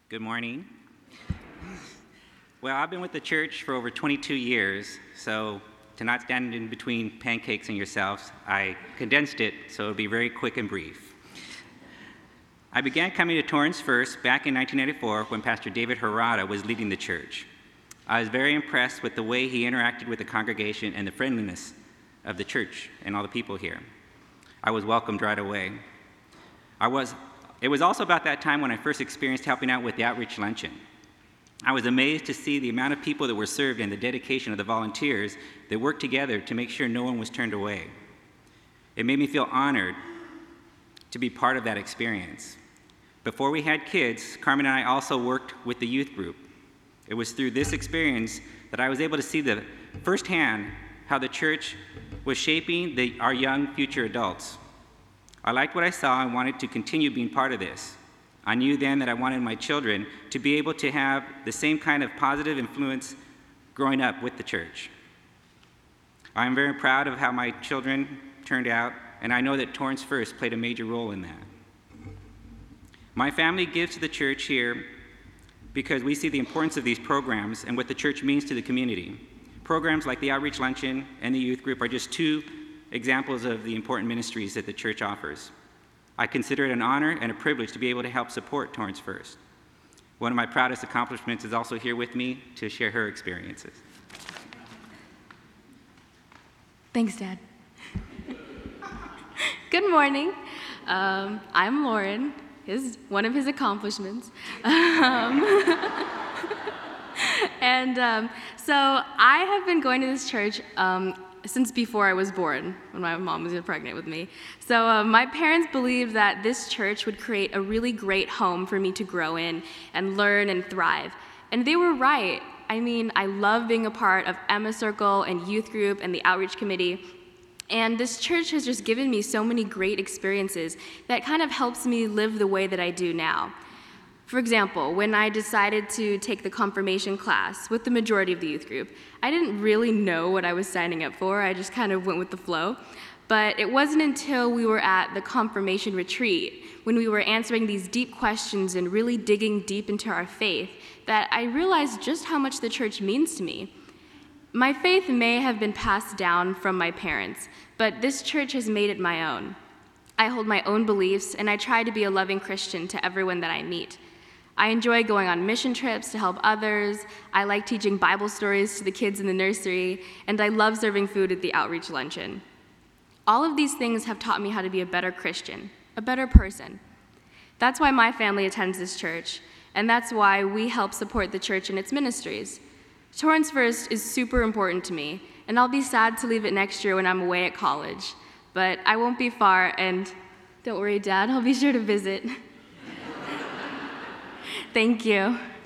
Good morning. Well, I've been with the church for over 22 years, so to not stand in between pancakes and yourselves, I condensed it so it'll be very quick and brief. I began coming to Torrance First back in 1994 when Pastor David Harada was leading the church. I was very impressed with the way he interacted with the congregation and the friendliness of the church and all the people here. I was welcomed right away. It was also about that time when I first experienced helping out with the outreach luncheon. I was amazed to see the amount of people that were served and the dedication of the volunteers that worked together to make sure no one was turned away. It made me feel honored to be part of that experience. Before we had kids, Carmen and I also worked with the youth group. It was through this experience that I was able to see firsthand how the church was shaping our young future adults. I liked what I saw and wanted to continue being part of this. I knew then that I wanted my children to be able to have the same kind of positive influence growing up with the church. I am very proud of how my children turned out, and I know that Torrance First played a major role in that. My family gives to the church here because we see the importance of these programs and what the church means to the community. Programs like the Outreach Luncheon and the Youth Group are just two examples of the important ministries that the church offers. I consider it an honor and a privilege to be able to help support Torrance First. One of my proudest accomplishments is also here with me to share her experiences. Thanks, Dad. Good morning. I'm Lauren, one of his accomplishments. So I have been going to this church since before I was born, when my mom was pregnant with me. So my parents believed that this church would create a really great home for me to grow in and learn and thrive. And they were right. I mean, I love being a part of Emma Circle and Youth Group and the Outreach Committee. And this church has just given me so many great experiences that kind of helps me live the way that I do now. For example, when I decided to take the confirmation class with the majority of the youth group, I didn't really know what I was signing up for. I just kind of went with the flow. But it wasn't until we were at the confirmation retreat, when we were answering these deep questions and really digging deep into our faith, that I realized just how much the church means to me. My faith may have been passed down from my parents, but this church has made it my own. I hold my own beliefs, and I try to be a loving Christian to everyone that I meet. I enjoy going on mission trips to help others, I like teaching Bible stories to the kids in the nursery, and I love serving food at the outreach luncheon. All of these things have taught me how to be a better Christian, a better person. That's why my family attends this church, and that's why we help support the church in its ministries. Torrance First is super important to me, and I'll be sad to leave it next year when I'm away at college. But I won't be far, and don't worry, Dad, I'll be sure to visit. Thank you.